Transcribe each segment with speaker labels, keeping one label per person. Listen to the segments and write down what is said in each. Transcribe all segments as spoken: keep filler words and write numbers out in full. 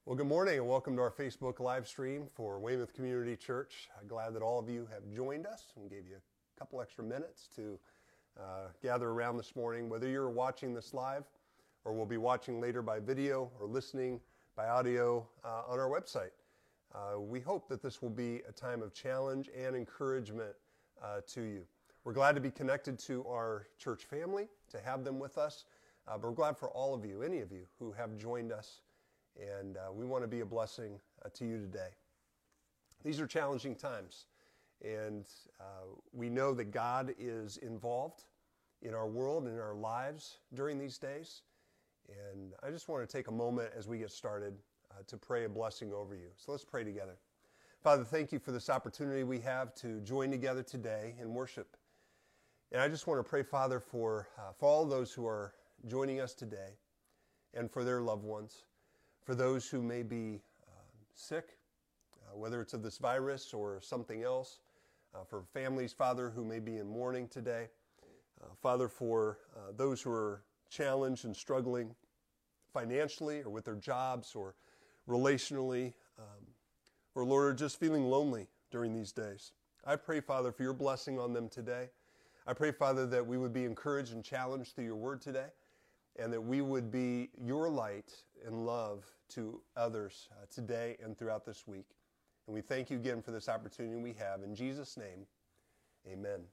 Speaker 1: Well, good morning and welcome to our Facebook live stream for Weymouth Community Church. I'm glad that all of you have joined us and gave you a couple extra minutes to uh, gather around this morning. Whether you're watching this live or will be watching later by video or listening by audio uh, on our website, uh, we hope that this will be a time of challenge and encouragement uh, to you. We're glad to be connected to our church family, to have them with us, uh, but we're glad for all of you, any of you who have joined us. And uh, we want to be a blessing uh, to you today. These are challenging times, and uh, we know that God is involved in our world and in our lives during these days. And I just want to take a moment as we get started uh, to pray a blessing over you. So let's pray together. Father, thank you for this opportunity we have to join together today in worship. And I just want to pray, Father, for, uh, for all those who are joining us today and for their loved ones. For those who may be uh, sick, uh, whether it's of this virus or something else, uh, for families, Father, who may be in mourning today, uh, Father, for uh, those who are challenged and struggling financially or with their jobs or relationally, um, or Lord, are just feeling lonely during these days. I pray, Father, for your blessing on them today. I pray, Father, that we would be encouraged and challenged through your word today, and that we would be your light and love to others uh, today and throughout this week. And we thank you again for this opportunity we have. In Jesus' name, amen.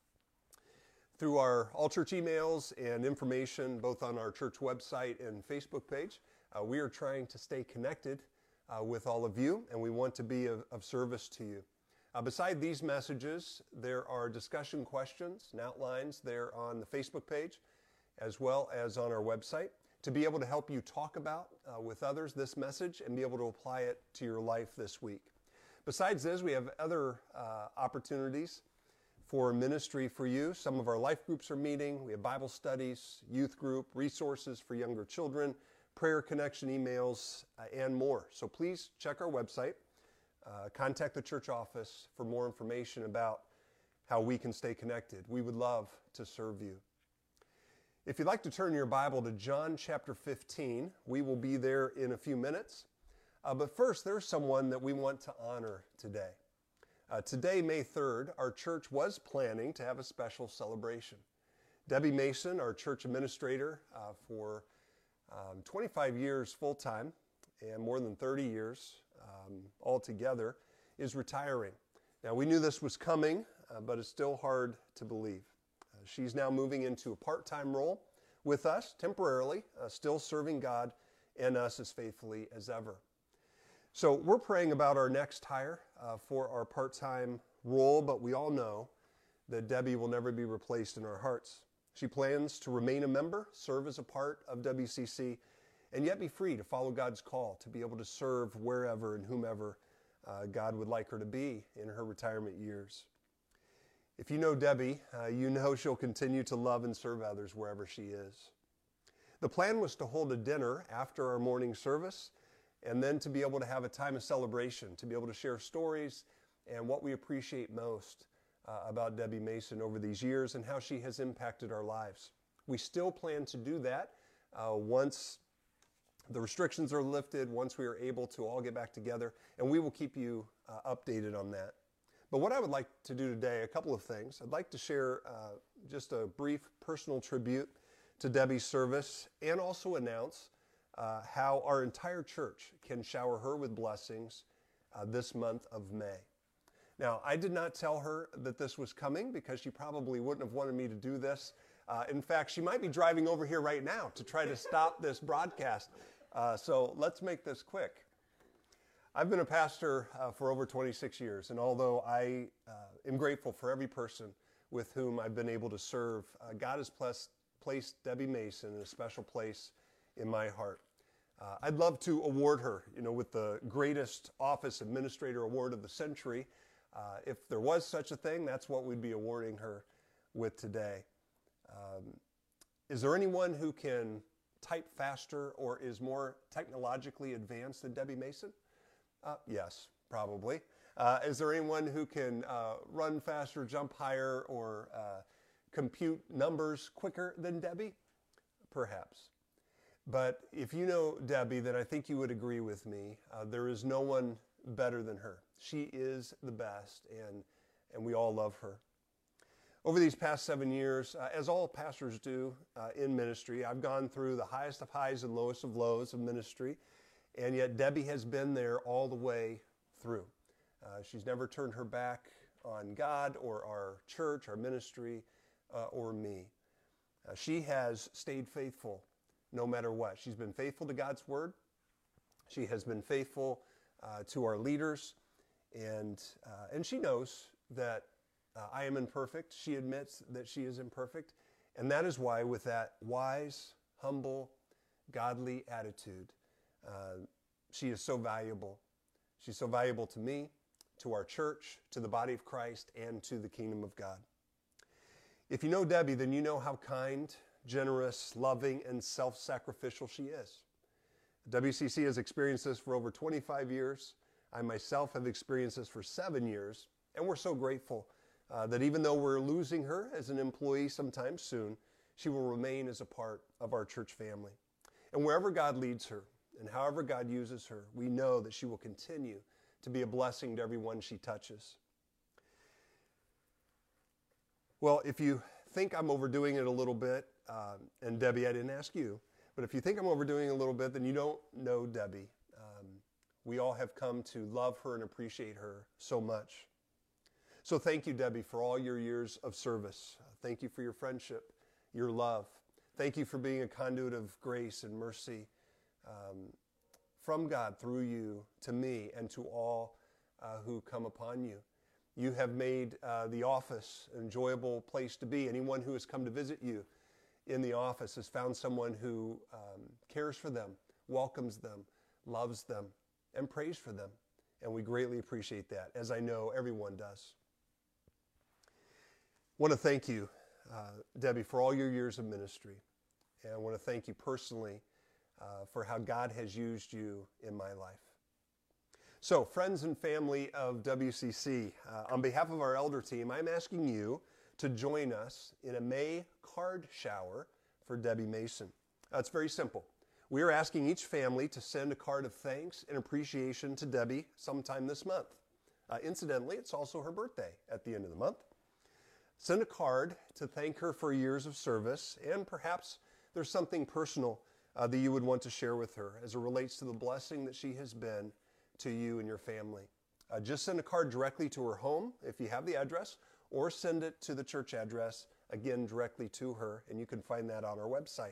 Speaker 1: Through our all church emails and information, both on our church website and Facebook page, uh, we are trying to stay connected uh, with all of you, and we want to be of, of service to you. Uh, beside these messages, there are discussion questions and outlines there on the Facebook page, as well as on our website, to be able to help you talk about uh, with others this message and be able to apply it to your life this week. Besides this, we have other uh, opportunities for ministry for you. Some of our life groups are meeting. We have Bible studies, youth group, resources for younger children, prayer connection emails, uh, and more. So please check our website, uh, contact the church office for more information about how we can stay connected. We would love to serve you. If you'd like to turn your Bible to John chapter fifteen, we will be there in a few minutes. Uh, but first, there's someone that we want to honor today. Uh, today, May third, our church was planning to have a special celebration. Debbie Mason, our church administrator uh, for um, twenty-five years full-time and more than thirty years um, altogether, is retiring. Now, we knew this was coming, uh, but it's still hard to believe. Uh, she's now moving into a part-time role with us temporarily, uh, still serving God and us as faithfully as ever. So we're praying about our next hire uh, for our part-time role, but we all know that Debbie will never be replaced in our hearts. She plans to remain a member, serve as a part of W C C, and yet be free to follow God's call to be able to serve wherever and whomever uh, God would like her to be in her retirement years. If you know Debbie, uh, you know she'll continue to love and serve others wherever she is. The plan was to hold a dinner after our morning service and then to be able to have a time of celebration, to be able to share stories and what we appreciate most uh, about Debbie Mason over these years and how she has impacted our lives. We still plan to do that uh, once the restrictions are lifted, once we are able to all get back together, and we will keep you uh, updated on that. But what I would like to do today, a couple of things. I'd like to share uh, just a brief personal tribute to Debbie's service and also announce uh, how our entire church can shower her with blessings uh, this month of May. Now, I did not tell her that this was coming because she probably wouldn't have wanted me to do this. Uh, in fact, she might be driving over here right now to try to stop this broadcast. Uh, so let's make this quick. I've been a pastor uh, for over twenty-six years, and although I uh, am grateful for every person with whom I've been able to serve, uh, God has placed, placed Debbie Mason in a special place in my heart. Uh, I'd love to award her, you know, with the greatest office administrator award of the century. Uh, if there was such a thing, that's what we'd be awarding her with today. Um, is there anyone who can type faster or is more technologically advanced than Debbie Mason? Uh, yes, probably. Uh, is there anyone who can uh, run faster, jump higher, or uh, compute numbers quicker than Debbie? Perhaps. But if you know Debbie, then I think you would agree with me. Uh, there is no one better than her. She is the best, and, and we all love her. Over these past seven years, uh, as all pastors do uh, in ministry, I've gone through the highest of highs and lowest of lows of ministry, and yet Debbie has been there all the way through. Uh, she's never turned her back on God or our church, our ministry, uh, or me. Uh, she has stayed faithful no matter what. She's been faithful to God's word. She has been faithful uh, to our leaders, and uh, and she knows that uh, I am imperfect. She admits that she is imperfect, and that is why, with that wise, humble, godly attitude, uh, she is so valuable. She's so valuable to me, to our church, to the body of Christ, and to the kingdom of God. If you know Debbie, then you know how kind, generous, loving, and self-sacrificial she is. W C C has experienced this for over twenty-five years. I myself have experienced this for seven years, and we're so grateful uh, that even though we're losing her as an employee sometime soon, she will remain as a part of our church family. And wherever God leads her, and however God uses her, we know that she will continue to be a blessing to everyone she touches. Well, if you think I'm overdoing it a little bit, um, and Debbie, I didn't ask you, but if you think I'm overdoing it a little bit, then you don't know Debbie. Um, we all have come to love her and appreciate her so much. So thank you, Debbie, for all your years of service. Thank you for your friendship, your love. Thank you for being a conduit of grace and mercy um, from God through you to me and to all uh, who come upon you. You have made uh, the office an enjoyable place to be. Anyone who has come to visit you in the office has found someone who um, cares for them, welcomes them, loves them, and prays for them. And we greatly appreciate that, as I know everyone does. I want to thank you, uh, Debbie, for all your years of ministry. And I want to thank you personally uh, for how God has used you in my life. So, friends and family of W C C, uh, on behalf of our elder team, I'm asking you to join us in a May card shower for Debbie Mason. Uh, it's very simple. We are asking each family to send a card of thanks and appreciation to Debbie sometime this month. Uh, incidentally, it's also her birthday at the end of the month. Send a card to thank her for years of service, and perhaps there's something personal uh, that you would want to share with her as it relates to the blessing that she has been to you and your family. Uh, just send a card directly to her home if you have the address, or send it to the church address, again, directly to her, and you can find that on our website.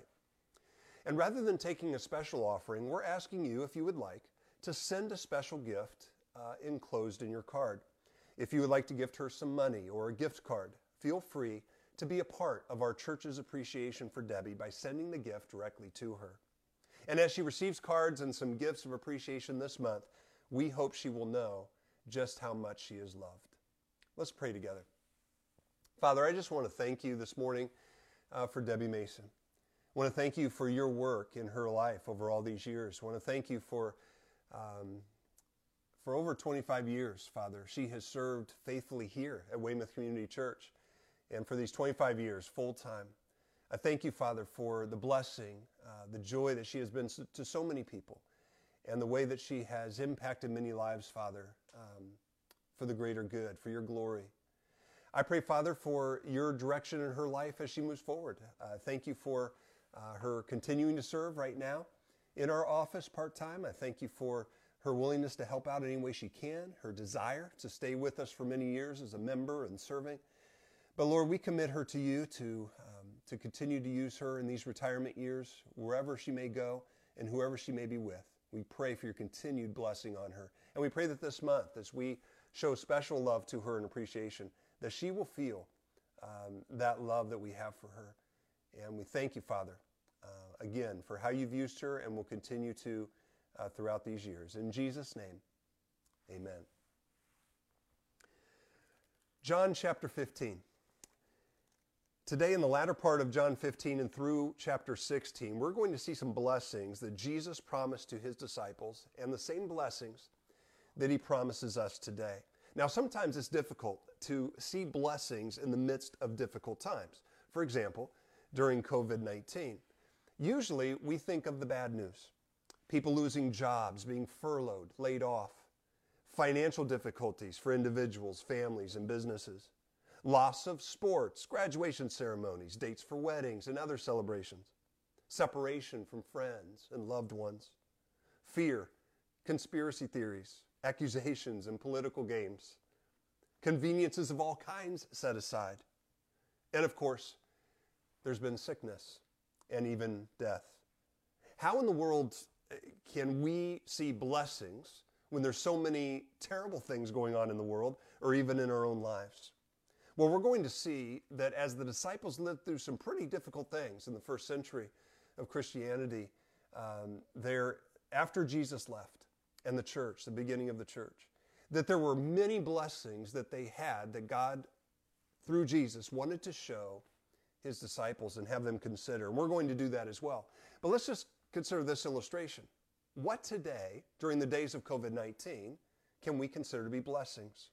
Speaker 1: And rather than taking a special offering, we're asking you, if you would like, to send a special gift uh, enclosed in your card. If you would like to gift her some money or a gift card, feel free to be a part of our church's appreciation for Debbie by sending the gift directly to her. And as she receives cards and some gifts of appreciation this month, we hope she will know just how much she is loved. Let's pray together. Father, I just want to thank you this morning uh, for Debbie Mason. I want to thank you for your work in her life over all these years. I want to thank you for, um, for over twenty-five years, Father. She has served faithfully here at Weymouth Community Church, and for these twenty-five years, full-time. I thank you, Father, for the blessing, uh, the joy that she has been to so many people, and the way that she has impacted many lives, Father, um, for the greater good, for your glory. I pray, Father, for your direction in her life as she moves forward. Uh, thank you for uh, her continuing to serve right now in our office part-time. I thank you for her willingness to help out any way she can, her desire to stay with us for many years as a member and serving. But Lord, we commit her to you to, um, to continue to use her in these retirement years, wherever she may go and whoever she may be with. We pray for your continued blessing on her. And we pray that this month, as we show special love to her and appreciation, that she will feel um, that love that we have for her. And we thank you, Father, uh, again, for how you've used her and will continue to uh, throughout these years. In Jesus' name, amen. John chapter fifteen. Today, in the latter part of John fifteen and through chapter sixteen, we're going to see some blessings that Jesus promised to his disciples and the same blessings that he promises us today. Now, sometimes it's difficult to see blessings in the midst of difficult times. For example, during covid nineteen. Usually, we think of the bad news. People losing jobs, being furloughed, laid off. Financial difficulties for individuals, families, and businesses. Loss of sports, graduation ceremonies, dates for weddings, and other celebrations. Separation from friends and loved ones. Fear, conspiracy theories, accusations, and political games. Conveniences of all kinds set aside. And of course, there's been sickness and even death. How in the world can we see blessings when there's so many terrible things going on in the world or even in our own lives? Well, we're going to see that as the disciples lived through some pretty difficult things in the first century of Christianity, um, there, after Jesus left and the church, the beginning of the church, that there were many blessings that they had that God, through Jesus, wanted to show his disciples and have them consider. And we're going to do that as well. But let's just consider this illustration. What today, during the days of covid nineteen, can we consider to be blessings?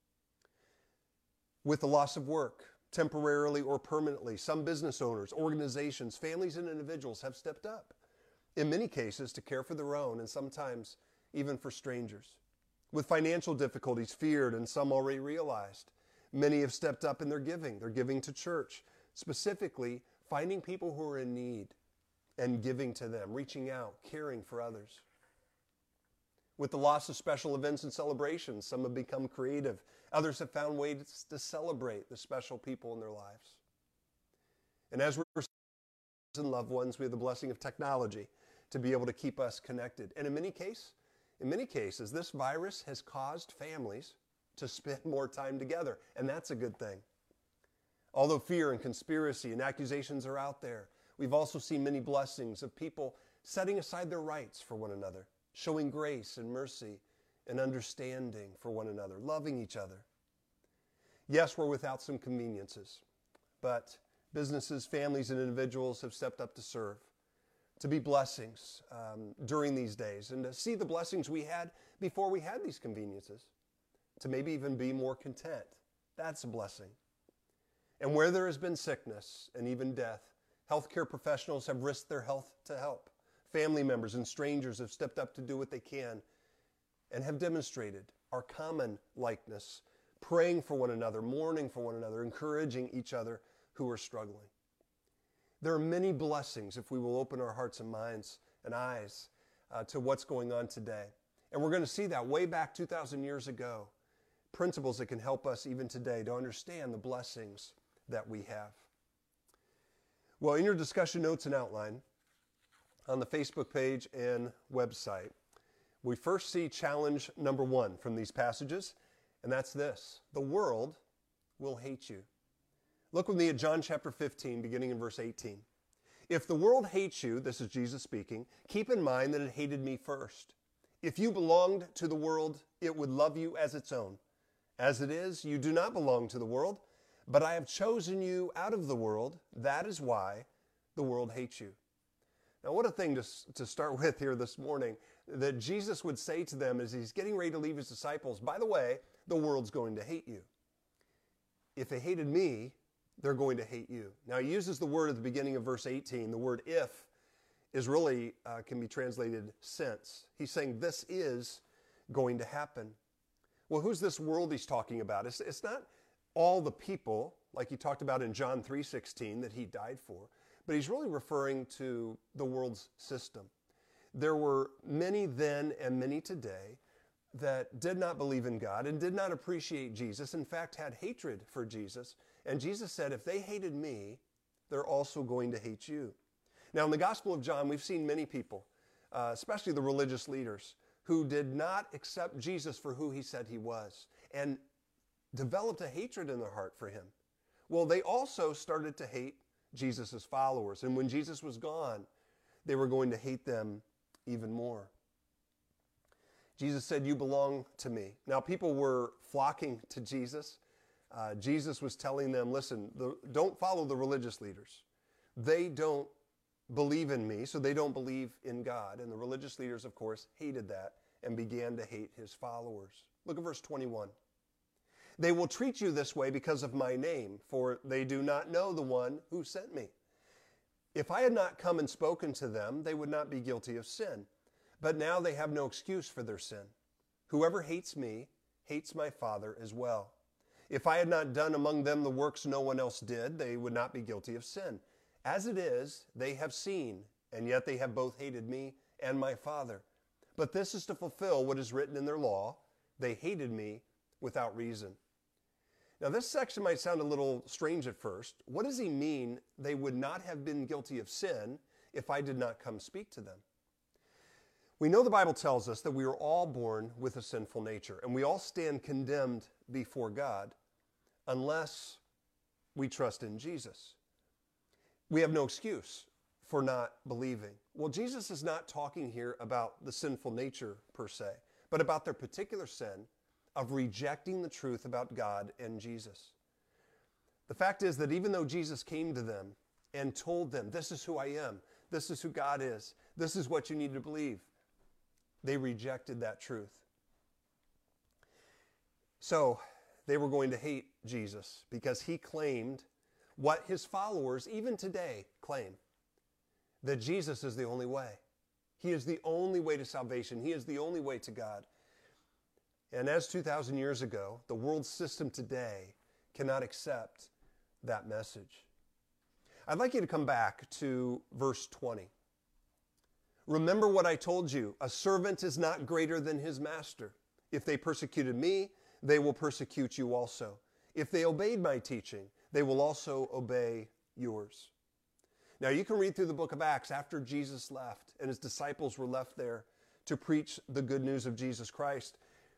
Speaker 1: With the loss of work, temporarily or permanently, some business owners, organizations, families, and individuals have stepped up, in many cases, to care for their own and sometimes even for strangers. With financial difficulties feared and some already realized, many have stepped up in their giving. They're giving to church, specifically finding people who are in need and giving to them, reaching out, caring for others. With the loss of special events and celebrations, some have become creative. Others have found ways to celebrate the special people in their lives. And as we're and loved ones, we have the blessing of technology to be able to keep us connected. And in many cases, in many cases, this virus has caused families to spend more time together, and that's a good thing. Although fear and conspiracy and accusations are out there, we've also seen many blessings of people setting aside their rights for one another, showing grace and mercy and understanding for one another, loving each other. Yes, we're without some conveniences, but businesses, families, and individuals have stepped up to serve, to be blessings um, during these days, and to see the blessings we had before we had these conveniences, to maybe even be more content. That's a blessing. And where there has been sickness and even death, healthcare professionals have risked their health to help. Family members and strangers have stepped up to do what they can and have demonstrated our common likeness, praying for one another, mourning for one another, encouraging each other who are struggling. There are many blessings if we will open our hearts and minds and eyes uh, to what's going on today. And we're going to see that way back two thousand years ago, principles that can help us even today to understand the blessings that we have. Well, in your discussion notes and outline, on the Facebook page and website, we first see challenge number one from these passages, and that's this: the world will hate you. Look with me at John chapter fifteen, beginning in verse eighteen. If the world hates you, this is Jesus speaking, keep in mind that it hated me first. If you belonged to the world, it would love you as its own. As it is, you do not belong to the world, but I have chosen you out of the world. That is why the world hates you. Now, what a thing to, to start with here this morning, that Jesus would say to them as he's getting ready to leave his disciples, by the way, the world's going to hate you. If they hated me, they're going to hate you. Now, he uses the word at the beginning of verse eighteen. The word if is really, uh, can be translated since. He's saying this is going to happen. Well, who's this world he's talking about? It's, it's not all the people, like he talked about in John three sixteen, that he died for, but he's really referring to the world's system. There were many then and many today that did not believe in God and did not appreciate Jesus, in fact, had hatred for Jesus. And Jesus said, if they hated me, they're also going to hate you. Now, in the Gospel of John, we've seen many people, uh, especially the religious leaders, who did not accept Jesus for who he said he was and developed a hatred in their heart for him. Well, they also started to hate Jesus' followers. And when Jesus was gone, they were going to hate them even more. Jesus said, you belong to me. Now, people were flocking to Jesus. Uh, Jesus was telling them, listen, the, don't follow the religious leaders. They don't believe in me, so they don't believe in God. And the religious leaders, of course, hated that and began to hate his followers. Look at verse twenty-one. They will treat you this way because of my name, for they do not know the one who sent me. If I had not come and spoken to them, they would not be guilty of sin. But now they have no excuse for their sin. Whoever hates me hates my Father as well. If I had not done among them the works no one else did, they would not be guilty of sin. As it is, they have seen, and yet they have both hated me and my Father. But this is to fulfill what is written in their law. They hated me without reason. Now, this section might sound a little strange at first. What does he mean they would not have been guilty of sin if I did not come speak to them? We know the Bible tells us that we are all born with a sinful nature, and we all stand condemned before God unless we trust in Jesus. We have no excuse for not believing. Well, Jesus is not talking here about the sinful nature per se, but about their particular sin of rejecting the truth about God and Jesus. The fact is that even though Jesus came to them and told them, this is who I am, this is who God is, this is what you need to believe, they rejected that truth. So they were going to hate Jesus because he claimed what his followers even today claim, that Jesus is the only way. He is the only way to salvation. He is the only way to God. And as two thousand years ago, the world system today cannot accept that message. I'd like you to come back to verse twenty. Remember what I told you, a servant is not greater than his master. If they persecuted me, they will persecute you also. If they obeyed my teaching, they will also obey yours. Now you can read through the book of Acts after Jesus left and his disciples were left there to preach the good news of Jesus Christ.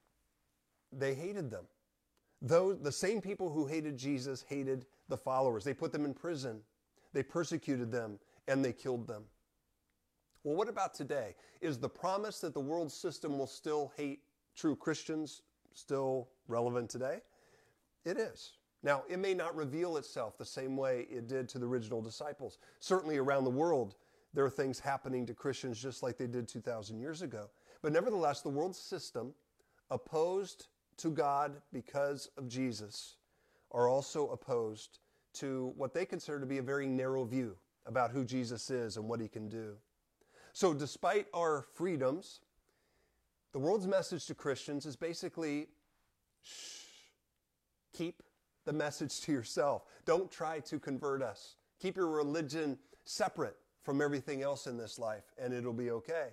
Speaker 1: They hated them. Those, the same people who hated Jesus hated the followers. They put them in prison. They persecuted them and they killed them. Well, what about today? Is the promise that the world system will still hate true Christians still relevant today? It is. Now, it may not reveal itself the same way it did to the original disciples. Certainly around the world, there are things happening to Christians just like they did two thousand years ago. But nevertheless, the world system, opposed to God because of Jesus, are also opposed to what they consider to be a very narrow view about who Jesus is and what he can do. So despite our freedoms, the world's message to Christians is basically, shh, keep the message to yourself. Don't try to convert us. Keep your religion separate from everything else in this life, and it'll be okay.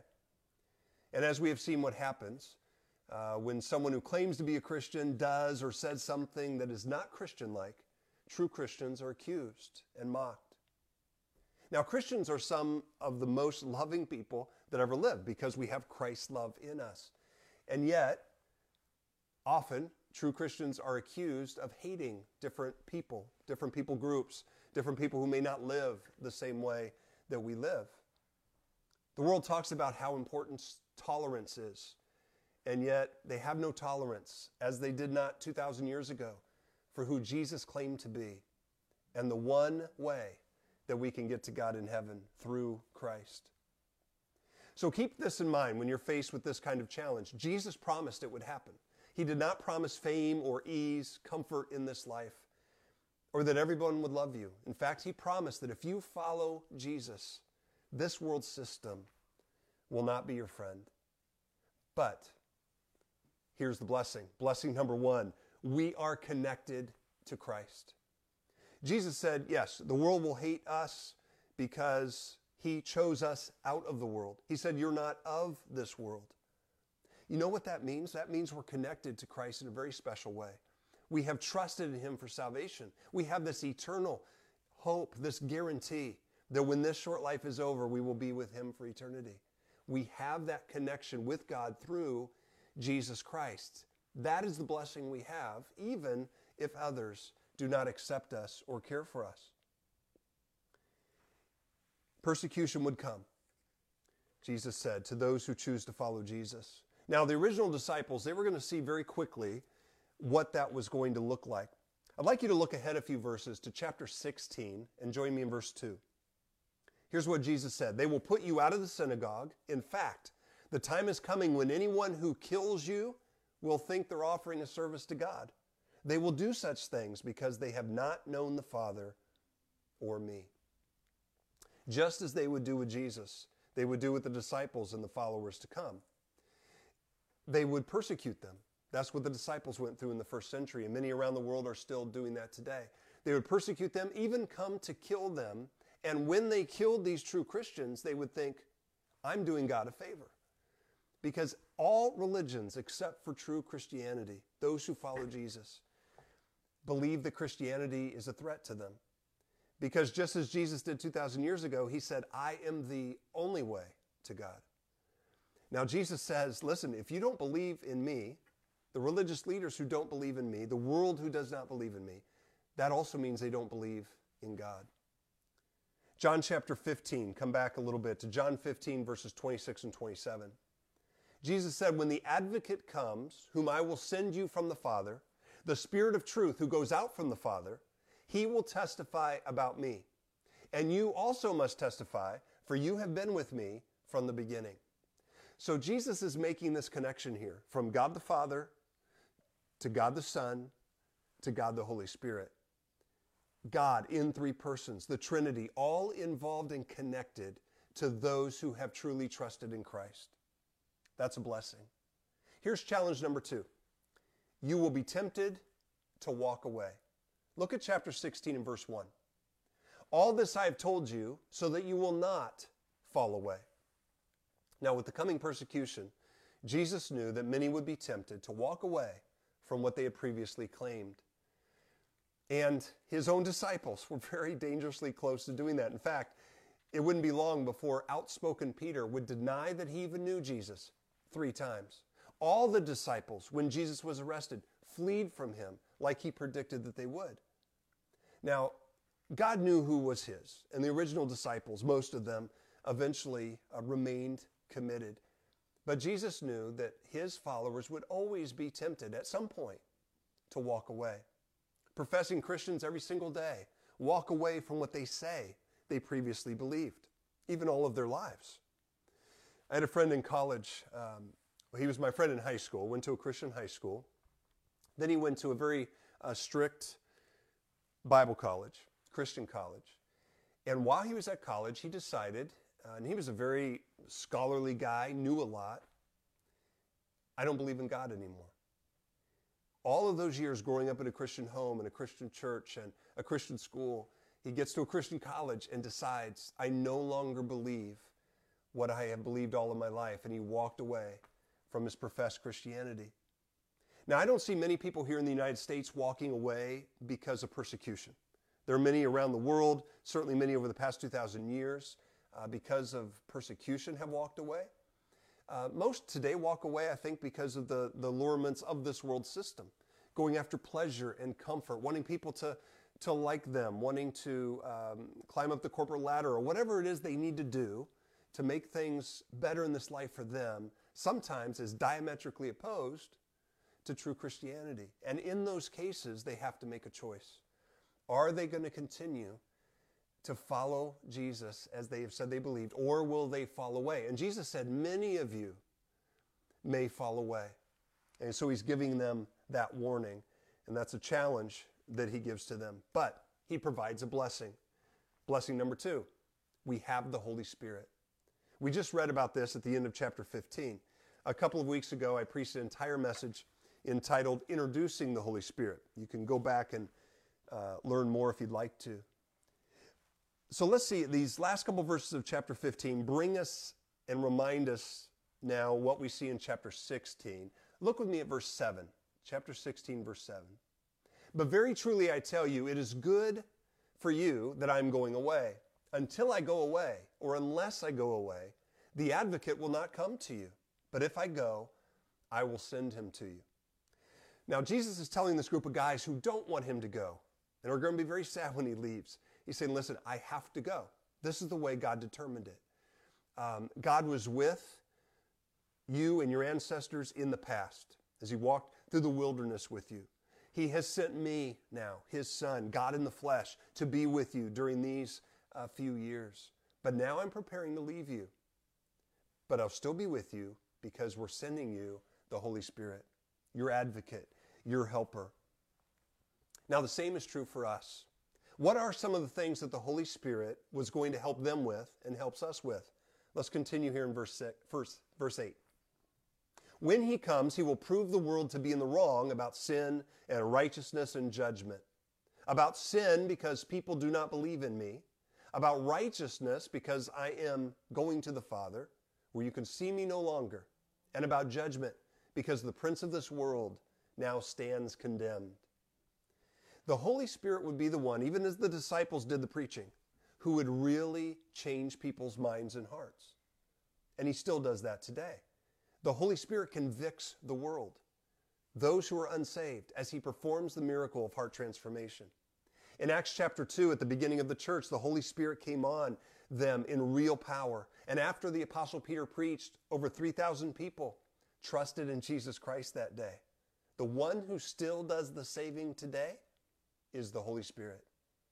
Speaker 1: And as we have seen what happens, uh, when someone who claims to be a Christian does or says something that is not Christian-like, true Christians are accused and mocked. Now, Christians are some of the most loving people that ever lived because we have Christ's love in us. And yet, often, true Christians are accused of hating different people, different people groups, different people who may not live the same way that we live. The world talks about how important tolerance is, and yet they have no tolerance, as they did not two thousand years ago, for who Jesus claimed to be, and the one way that we can get to God in heaven through Christ. So keep this in mind when you're faced with this kind of challenge. Jesus promised it would happen. He did not promise fame or ease, comfort in this life, or that everyone would love you. In fact, he promised that if you follow Jesus, this world system will not be your friend. But here's the blessing. Blessing number one, we are connected to Christ. Jesus said, yes, the world will hate us because he chose us out of the world. He said, you're not of this world. You know what that means? That means we're connected to Christ in a very special way. We have trusted in him for salvation. We have this eternal hope, this guarantee that when this short life is over, we will be with him for eternity. We have that connection with God through Jesus Christ. That is the blessing we have, even if others do not accept us or care for us. Persecution would come, Jesus said, to those who choose to follow Jesus. Now, the original disciples, they were going to see very quickly what that was going to look like. I'd like you to look ahead a few verses to chapter sixteen and join me in verse two. Here's what Jesus said. They will put you out of the synagogue. In fact, the time is coming when anyone who kills you will think they're offering a service to God. They will do such things because they have not known the Father or me. just as they would do with Jesus. They would do with the disciples and the followers to come. They would persecute them. That's what the disciples went through in the first century, and many around the world are still doing that today. They would persecute them, even come to kill them, and when they killed these true Christians, they would think, I'm doing God a favor. Because all religions, except for true Christianity, those who follow Jesus, believe that Christianity is a threat to them. Because just as Jesus did two thousand years ago, he said, I am the only way to God. Now Jesus says, listen, if you don't believe in me, the religious leaders who don't believe in me, the world who does not believe in me, that also means they don't believe in God. John chapter fifteen, come back a little bit to John fifteen, verses twenty-six and twenty-seven. Jesus said, when the advocate comes, whom I will send you from the Father, the Spirit of truth who goes out from the Father, he will testify about me. And you also must testify, for you have been with me from the beginning. So Jesus is making this connection here from God the Father to God the Son to God the Holy Spirit. God in three persons, the Trinity, all involved and connected to those who have truly trusted in Christ. That's a blessing. Here's challenge number two. You will be tempted to walk away. Look at chapter sixteen and verse one. All this I have told you so that you will not fall away. Now, with the coming persecution, Jesus knew that many would be tempted to walk away from what they had previously claimed. And his own disciples were very dangerously close to doing that. In fact, it wouldn't be long before outspoken Peter would deny that he even knew Jesus three times. All the disciples, when Jesus was arrested, fled from him like he predicted that they would. Now, God knew who was his, and the original disciples, most of them, eventually uh, remained committed. But Jesus knew that his followers would always be tempted at some point to walk away. Professing Christians every single day walk away from what they say they previously believed, even all of their lives. I had a friend in college. Um, he was my friend in high school, went to a Christian high school. Then he went to a very uh, strict Bible college, Christian college. And while he was at college, he decided, uh, and he was a very scholarly guy, knew a lot, I don't believe in God anymore. All of those years growing up in a Christian home and a Christian church and a Christian school, he gets to a Christian college and decides, I no longer believe what I have believed all of my life. And he walked away from his professed Christianity. Now, I don't see many people here in the United States walking away because of persecution. There are many around the world, certainly many over the past two thousand years, uh, because of persecution have walked away. Uh, most today walk away, I think, because of the, the allurements of this world system, going after pleasure and comfort, wanting people to, to like them, wanting to um, climb up the corporate ladder, or whatever it is they need to do to make things better in this life for them, sometimes is diametrically opposed to true Christianity. And in those cases, they have to make a choice. Are they going to continue to follow Jesus as they have said they believed, or will they fall away? And Jesus said, many of you may fall away. And so he's giving them that warning, and that's a challenge that he gives to them. But he provides a blessing. Blessing number two, we have the Holy Spirit. We just read about this at the end of chapter fifteen. A couple of weeks ago, I preached an entire message entitled Introducing the Holy Spirit. You can go back and uh, learn more if you'd like to. So let's see, these last couple verses of chapter fifteen bring us and remind us now what we see in chapter sixteen. Look with me at verse seven, chapter sixteen, verse seven. But very truly I tell you, it is good for you that I am going away. Until I go away, or unless I go away, the advocate will not come to you. But if I go, I will send him to you. Now, Jesus is telling this group of guys who don't want him to go, and are going to be very sad when he leaves. He's saying, listen, I have to go. This is the way God determined it. Um, God was with you and your ancestors in the past as he walked through the wilderness with you. He has sent me now, his son, God in the flesh, to be with you during these uh, few years. But now I'm preparing to leave you. But I'll still be with you because we're sending you the Holy Spirit, your advocate, your helper. Now the same is true for us. What are some of the things that the Holy Spirit was going to help them with and helps us with? Let's continue here in verse six, verse, verse eight. When he comes, he will prove the world to be in the wrong about sin and righteousness and judgment. About sin, because people do not believe in me. About righteousness, because I am going to the Father, where you can see me no longer. And about judgment, because the prince of this world now stands condemned. The Holy Spirit would be the one, even as the disciples did the preaching, who would really change people's minds and hearts. And he still does that today. The Holy Spirit convicts the world, those who are unsaved, as he performs the miracle of heart transformation. In Acts chapter two, at the beginning of the church, the Holy Spirit came on them in real power. And after the Apostle Peter preached, over three thousand people trusted in Jesus Christ that day. The one who still does the saving today is the Holy Spirit.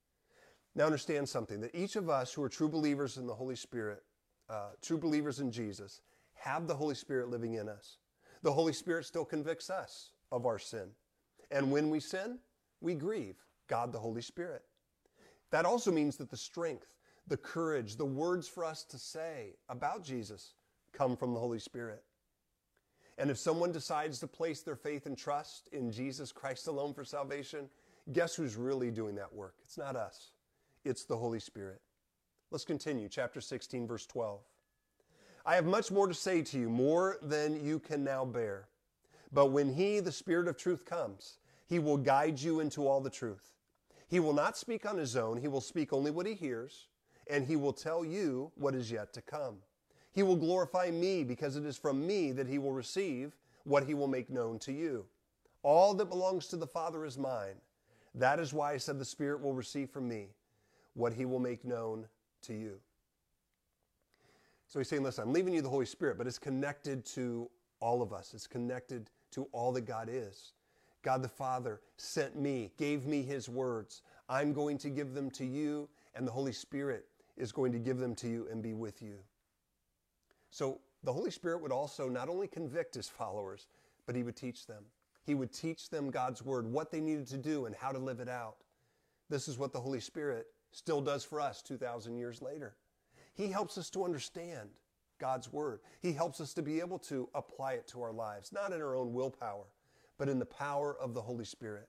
Speaker 1: Now understand something, that each of us who are true believers in the Holy Spirit, uh, true believers in Jesus, have the Holy Spirit living in us. The Holy Spirit still convicts us of our sin. And when we sin, we grieve God the Holy Spirit. That also means that the strength, the courage, the words for us to say about Jesus come from the Holy Spirit. And if someone decides to place their faith and trust in Jesus Christ alone for salvation, guess who's really doing that work? It's not us. It's the Holy Spirit. Let's continue. Chapter sixteen, verse twelve. I have much more to say to you, more than you can now bear. But when he, the Spirit of truth, comes, he will guide you into all the truth. He will not speak on his own. He will speak only what he hears, and he will tell you what is yet to come. He will glorify me, because it is from me that he will receive what he will make known to you. All that belongs to the Father is mine. That is why I said the Spirit will receive from me what he will make known to you. So he's saying, listen, I'm leaving you the Holy Spirit, but it's connected to all of us. It's connected to all that God is. God the Father sent me, gave me his words. I'm going to give them to you, and the Holy Spirit is going to give them to you and be with you. So the Holy Spirit would also not only convict his followers, but he would teach them. He would teach them God's word, what they needed to do and how to live it out. This is what the Holy Spirit still does for us two thousand years later. He helps us to understand God's word. He helps us to be able to apply it to our lives, not in our own willpower, but in the power of the Holy Spirit.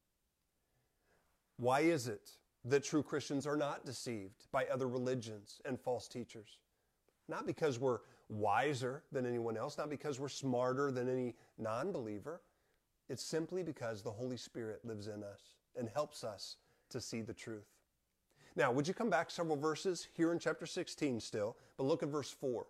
Speaker 1: Why is it that true Christians are not deceived by other religions and false teachers? Not because we're wiser than anyone else, not because we're smarter than any non-believer. It's simply because the Holy Spirit lives in us and helps us to see the truth. Now, would you come back several verses here in chapter sixteen still, but look at verse four.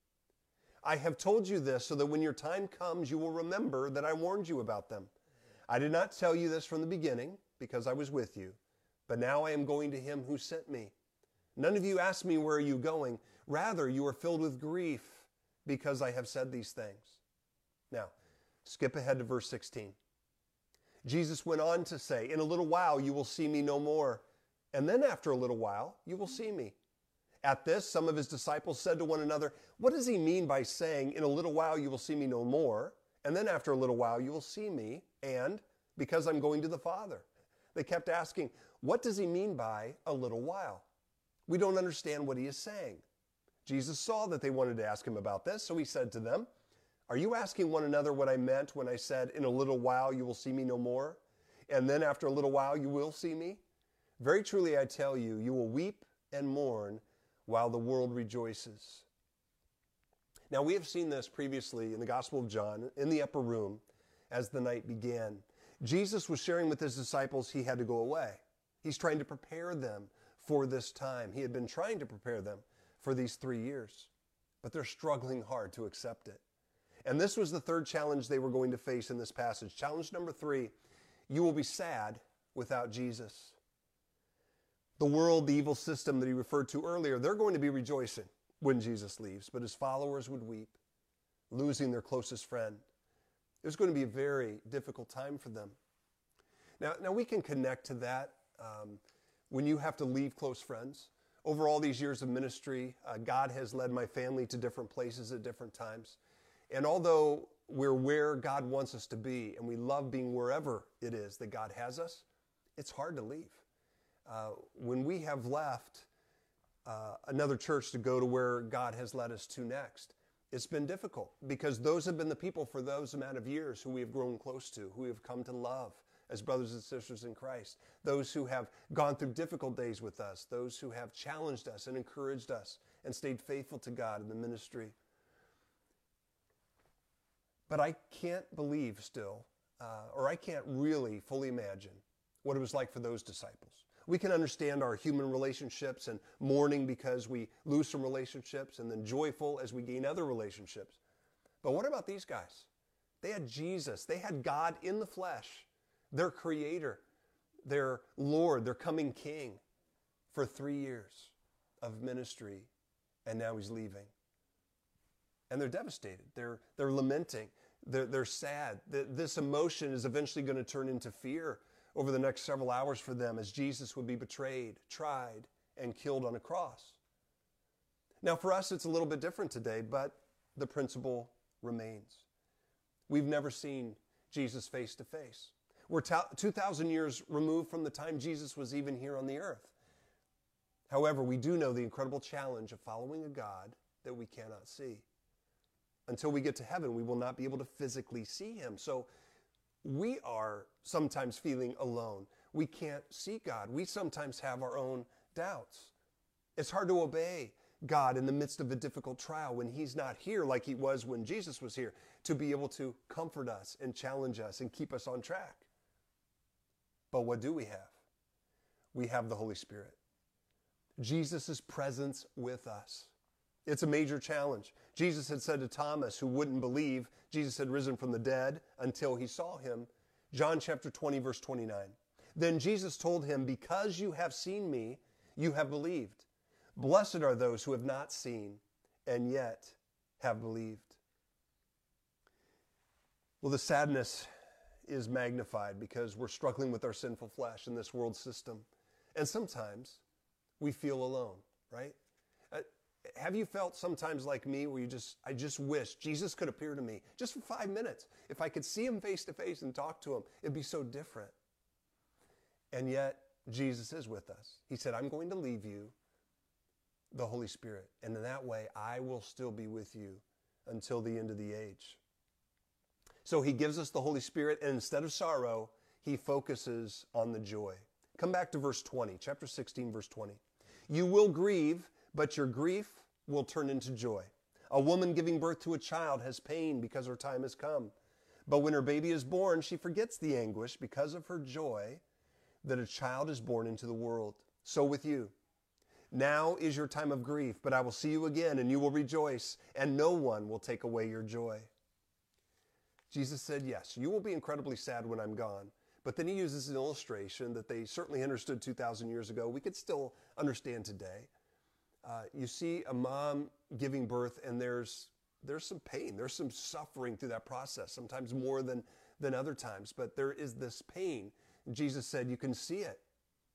Speaker 1: I have told you this so that when your time comes, you will remember that I warned you about them. I did not tell you this from the beginning because I was with you, but now I am going to him who sent me. None of you asked me, where are you going? Rather, you are filled with grief because I have said these things. Now, skip ahead to verse sixteen. Jesus went on to say, in a little while you will see me no more. And then after a little while, you will see me. At this, some of his disciples said to one another, what does he mean by saying, in a little while you will see me no more, and then after a little while you will see me, and because I'm going to the Father? They kept asking, what does he mean by a little while? We don't understand what he is saying. Jesus saw that they wanted to ask him about this, so he said to them, are you asking one another what I meant when I said, in a little while you will see me no more, and then after a little while you will see me? Very truly I tell you, you will weep and mourn while the world rejoices. Now we have seen this previously in the Gospel of John, in the upper room, as the night began. Jesus was sharing with his disciples he had to go away. He's trying to prepare them for this time. He had been trying to prepare them for these three years, but they're struggling hard to accept it. And this was the third challenge they were going to face in this passage. Challenge number three, you will be sad without Jesus. The world, the evil system that he referred to earlier, they're going to be rejoicing when Jesus leaves, but his followers would weep, losing their closest friend. It was going to be a very difficult time for them. Now, now we can connect to that um, when you have to leave close friends. Over all these years of ministry, uh, God has led my family to different places at different times. And although we're where God wants us to be, and we love being wherever it is that God has us, it's hard to leave. uh, when we have left uh, another church to go to where God has led us to next, it's been difficult because those have been the people for those amount of years who we have grown close to, who we have come to love as brothers and sisters in Christ, those who have gone through difficult days with us, those who have challenged us and encouraged us and stayed faithful to God in the ministry. But I can't believe still, uh, or I can't really fully imagine what it was like for those disciples. We can understand our human relationships and mourning because we lose some relationships and then joyful as we gain other relationships. But what about these guys? They had Jesus. They had God in the flesh, their creator, their Lord, their coming king for three years of ministry, and now he's leaving. And they're devastated. They're, they're lamenting. They're, they're sad. This emotion is eventually going to turn into fear over the next several hours for them as Jesus would be betrayed, tried, and killed on a cross. Now for us, it's a little bit different today, but the principle remains. We've never seen Jesus face to face. We're two thousand years removed from the time Jesus was even here on the earth. However, we do know the incredible challenge of following a God that we cannot see. Until we get to heaven, we will not be able to physically see him. So we are sometimes feeling alone. We can't see God. We sometimes have our own doubts. It's hard to obey God in the midst of a difficult trial when he's not here like he was when Jesus was here, to be able to comfort us and challenge us and keep us on track. But what do we have? We have the Holy Spirit. Jesus' presence with us. It's a major challenge. Jesus had said to Thomas, who wouldn't believe Jesus had risen from the dead until he saw him, John chapter twenty, verse twenty-nine. Then Jesus told him, because you have seen me, you have believed. Blessed are those who have not seen and yet have believed. Well, the sadness is magnified because we're struggling with our sinful flesh in this world system. And sometimes we feel alone, right? Uh, have you felt sometimes like me where you just, I just wish Jesus could appear to me just for five minutes. If I could see him face to face and talk to him, it'd be so different. And yet Jesus is with us. He said, I'm going to leave you the Holy Spirit. And in that way, I will still be with you until the end of the age. So he gives us the Holy Spirit, and instead of sorrow, he focuses on the joy. Come back to verse twenty, chapter sixteen, verse twenty. You will grieve, but your grief will turn into joy. A woman giving birth to a child has pain because her time has come. But when her baby is born, she forgets the anguish because of her joy that a child is born into the world. So with you. Now is your time of grief, but I will see you again, and you will rejoice, and no one will take away your joy. Jesus said, yes, you will be incredibly sad when I'm gone. But then he uses an illustration that they certainly understood two thousand years ago. We could still understand today. Uh, you see a mom giving birth, and there's there's some pain. There's some suffering through that process, sometimes more than, than other times. But there is this pain. And Jesus said, you can see it.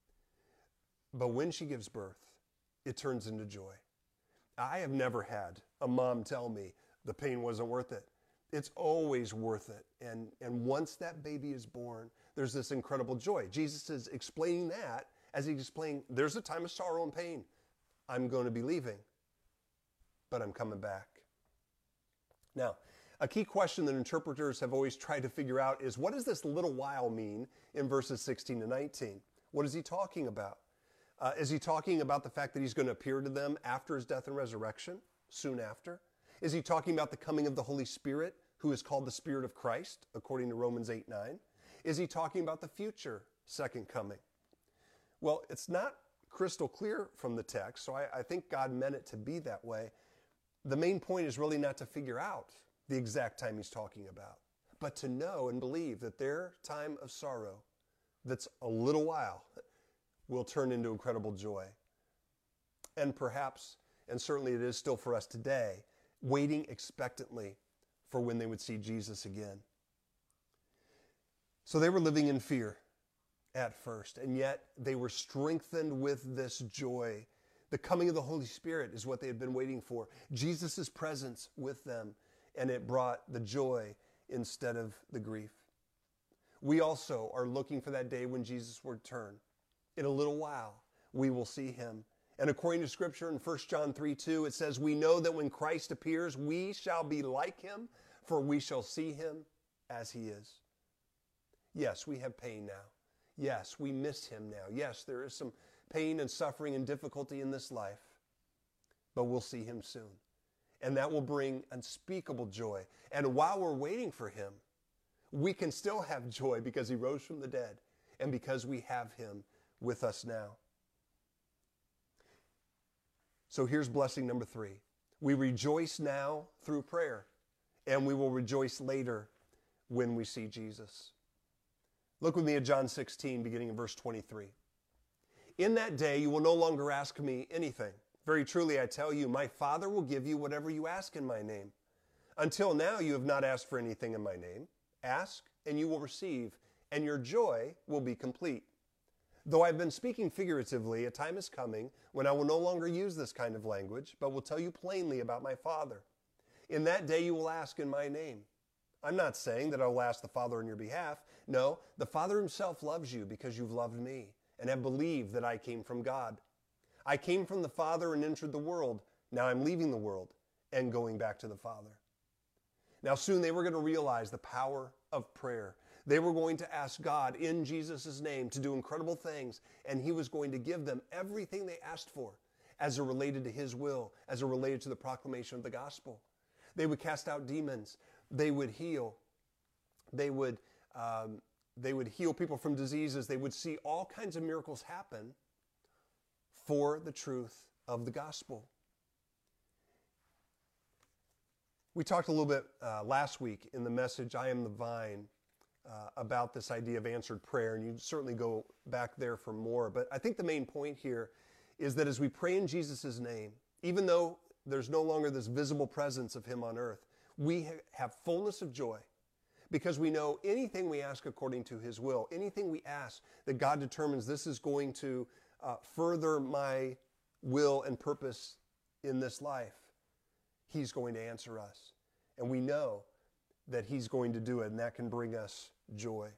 Speaker 1: But when she gives birth, it turns into joy. I have never had a mom tell me the pain wasn't worth it. It's always worth it. And, and once that baby is born, there's this incredible joy. Jesus is explaining that as he's explaining, there's a time of sorrow and pain. I'm going to be leaving, but I'm coming back. Now, a key question that interpreters have always tried to figure out is, what does this little while mean in verses sixteen to nineteen? What is he talking about? Uh, is he talking about the fact that he's going to appear to them after his death and resurrection, soon after? Is he talking about the coming of the Holy Spirit, who is called the Spirit of Christ, according to Romans eight nine? Is he talking about the future second coming? Well, it's not crystal clear from the text, so I, I think God meant it to be that way. The main point is really not to figure out the exact time he's talking about, but to know and believe that their time of sorrow, that's a little while, will turn into incredible joy. And perhaps, and certainly it is still for us today, waiting expectantly for when they would see Jesus again. So they were living in fear at first, and yet they were strengthened with this joy. The coming of the Holy Spirit is what they had been waiting for. Jesus' presence with them, and it brought the joy instead of the grief. We also are looking for that day when Jesus will return. In a little while, we will see him. And according to Scripture in First John three two, it says, we know that when Christ appears, we shall be like him, for we shall see him as he is. Yes, we have pain now. Yes, we miss him now. Yes, there is some pain and suffering and difficulty in this life, but we'll see him soon. And that will bring unspeakable joy. And while we're waiting for him, we can still have joy because he rose from the dead and because we have him with us now. So here's blessing number three. We rejoice now through prayer, and we will rejoice later when we see Jesus. Look with me at John sixteen, beginning in verse twenty-three. In that day you will no longer ask me anything. Very truly I tell you, my Father will give you whatever you ask in my name. Until now you have not asked for anything in my name. Ask, and you will receive, and your joy will be complete. Though I've been speaking figuratively, a time is coming when I will no longer use this kind of language, but will tell you plainly about my Father. In that day you will ask in my name. I'm not saying that I will ask the Father on your behalf. No, the Father himself loves you because you've loved me and have believed that I came from God. I came from the Father and entered the world. Now I'm leaving the world and going back to the Father. Now soon they were going to realize the power of prayer. They were going to ask God in Jesus' name to do incredible things, and he was going to give them everything they asked for as it related to his will, as it related to the proclamation of the gospel. They would cast out demons. They would heal. They would, um, they would heal people from diseases. They would see all kinds of miracles happen for the truth of the gospel. We talked a little bit uh, last week in the message, I Am the Vine, uh, about this idea of answered prayer, and you certainly go back there for more. But I think the main point here is that as we pray in Jesus' name, even though there's no longer this visible presence of him on earth, we ha- have fullness of joy because we know anything we ask according to his will, anything we ask that God determines this is going to uh, further my will and purpose in this life, he's going to answer us. And we know that he's going to do it, and that can bring us joy.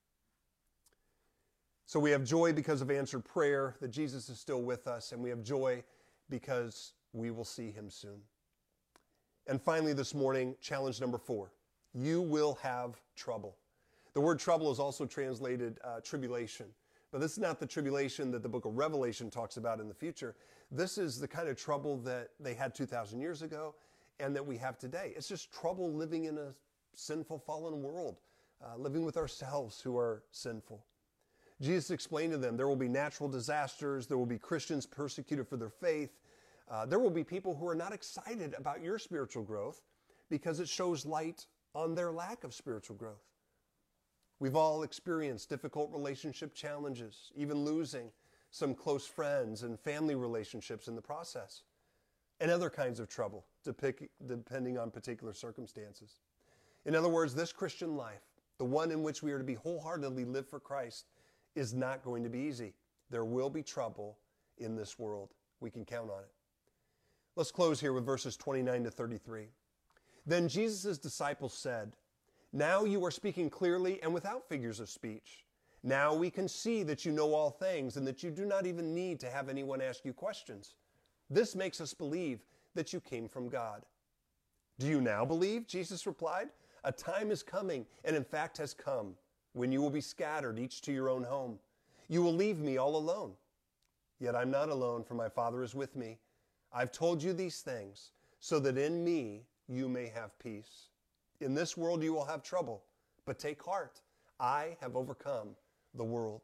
Speaker 1: So we have joy because of answered prayer, that Jesus is still with us, and we have joy because we will see him soon. And finally this morning, challenge number four. You will have trouble. The word trouble is also translated uh, tribulation. But this is not the tribulation that the book of Revelation talks about in the future. This is the kind of trouble that they had two thousand years ago and that we have today. It's just trouble living in a sinful, fallen world, uh, living with ourselves who are sinful. Jesus explained to them there will be natural disasters, there will be Christians persecuted for their faith, uh, there will be people who are not excited about your spiritual growth because it shows light on their lack of spiritual growth. We've all experienced difficult relationship challenges, even losing some close friends and family relationships in the process, and other kinds of trouble, depending on particular circumstances. In other words, this Christian life, the one in which we are to be wholeheartedly live for Christ, is not going to be easy. There will be trouble in this world. We can count on it. Let's close here with verses twenty-nine to thirty-three. Then Jesus' disciples said, "Now you are speaking clearly and without figures of speech. Now we can see that you know all things and that you do not even need to have anyone ask you questions. This makes us believe that you came from God." "Do you now believe?" Jesus replied. "A time is coming, and in fact has come, when you will be scattered, each to your own home. You will leave me all alone. Yet I'm not alone, for my Father is with me. I've told you these things, so that in me you may have peace. In this world you will have trouble, but take heart. I have overcome the world."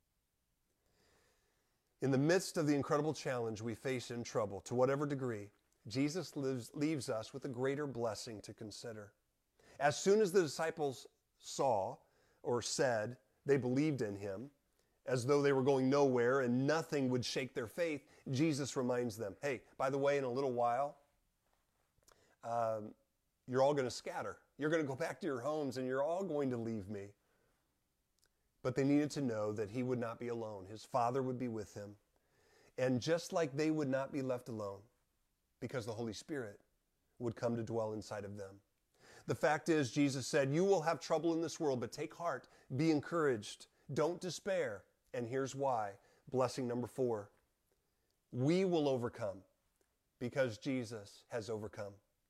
Speaker 1: In the midst of the incredible challenge we face in trouble, to whatever degree, Jesus lives, leaves us with a greater blessing to consider. As soon as the disciples saw or said they believed in him, as though they were going nowhere and nothing would shake their faith, Jesus reminds them, hey, by the way, in a little while, um, you're all going to scatter. You're going to go back to your homes and you're all going to leave me. But they needed to know that he would not be alone. His Father would be with him. And just like they would not be left alone, because the Holy Spirit would come to dwell inside of them. The fact is, Jesus said, you will have trouble in this world, but take heart, be encouraged, don't despair. And here's why. Blessing number four, we will overcome because Jesus has overcome.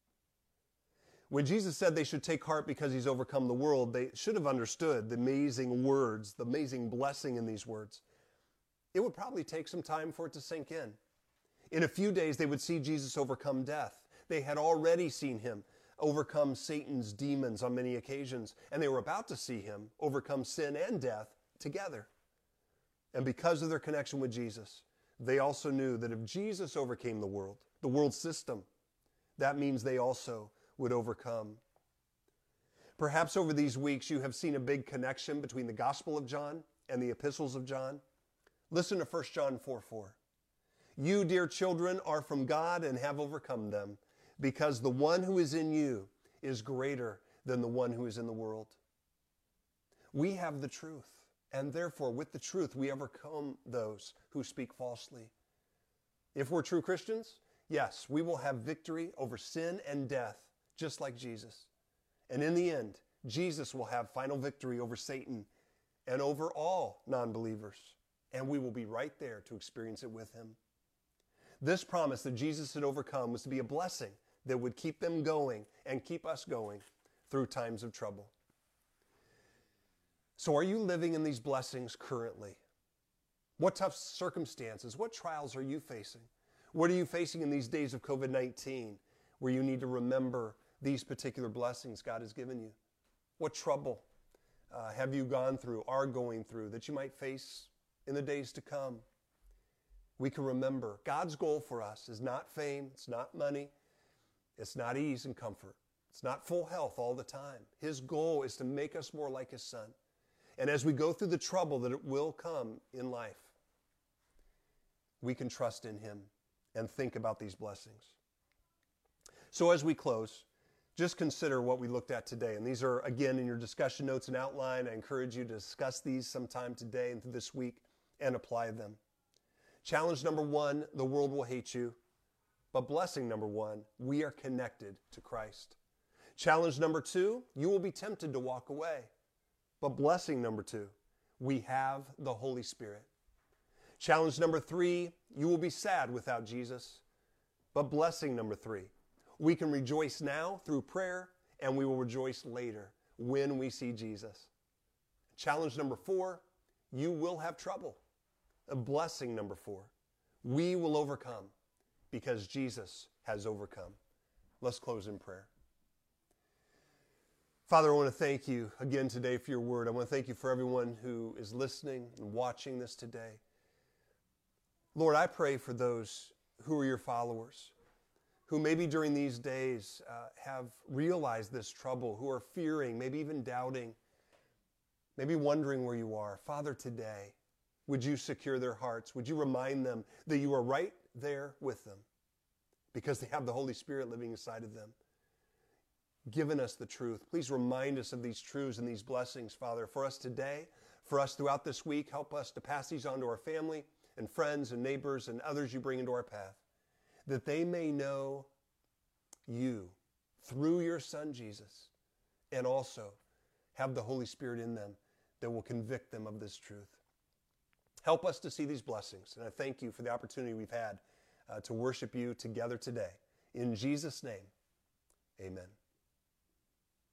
Speaker 1: When Jesus said they should take heart because he's overcome the world, they should have understood the amazing words, the amazing blessing in these words. It would probably take some time for it to sink in. In a few days, they would see Jesus overcome death. They had already seen him overcome Satan's demons on many occasions, and they were about to see him overcome sin and death together. And because of their connection with Jesus, they also knew that if Jesus overcame the world, the world system, that means they also would overcome. Perhaps over these weeks you have seen a big connection between the Gospel of John and the epistles of John. Listen to First John four four. You, dear children, are from God and have overcome them, because the one who is in you is greater than the one who is in the world. We have the truth, and therefore with the truth we overcome those who speak falsely. If we're true Christians, yes, we will have victory over sin and death, just like Jesus. And in the end, Jesus will have final victory over Satan and over all non-believers, and we will be right there to experience it with him. This promise that Jesus had overcome was to be a blessing that would keep them going and keep us going through times of trouble. So are you living in these blessings currently? What tough circumstances, what trials are you facing? What are you facing in these days of covid nineteen where you need to remember these particular blessings God has given you? What trouble uh, have you gone through, are going through, that you might face in the days to come? We can remember God's goal for us is not fame, it's not money, it's not ease and comfort, it's not full health all the time. His goal is to make us more like his Son. And as we go through the trouble that it will come in life, we can trust in him and think about these blessings. So as we close, just consider what we looked at today. And these are, again, in your discussion notes and outline. I encourage you to discuss these sometime today and through this week and apply them. Challenge number one, the world will hate you. But blessing number one, we are connected to Christ. Challenge number two, you will be tempted to walk away. But blessing number two, we have the Holy Spirit. Challenge number three, you will be sad without Jesus. But blessing number three, we can rejoice now through prayer, and we will rejoice later when we see Jesus. Challenge number four, you will have trouble. A blessing number four, we will overcome because Jesus has overcome. Let's close in prayer. Father, I want to thank you again today for your word. I want to thank you for everyone who is listening and watching this today. Lord, I pray for those who are your followers, who maybe during these days uh, have realized this trouble, who are fearing, maybe even doubting, maybe wondering where you are. Father, today, would you secure their hearts? Would you remind them that you are right there with them because they have the Holy Spirit living inside of them, giving us the truth. Please remind us of these truths and these blessings, Father, for us today, for us throughout this week. Help us to pass these on to our family and friends and neighbors and others you bring into our path, that they may know you through your Son, Jesus, and also have the Holy Spirit in them that will convict them of this truth. Help us to see these blessings, and I thank you for the opportunity we've had uh, to worship you together today. In Jesus' name, amen.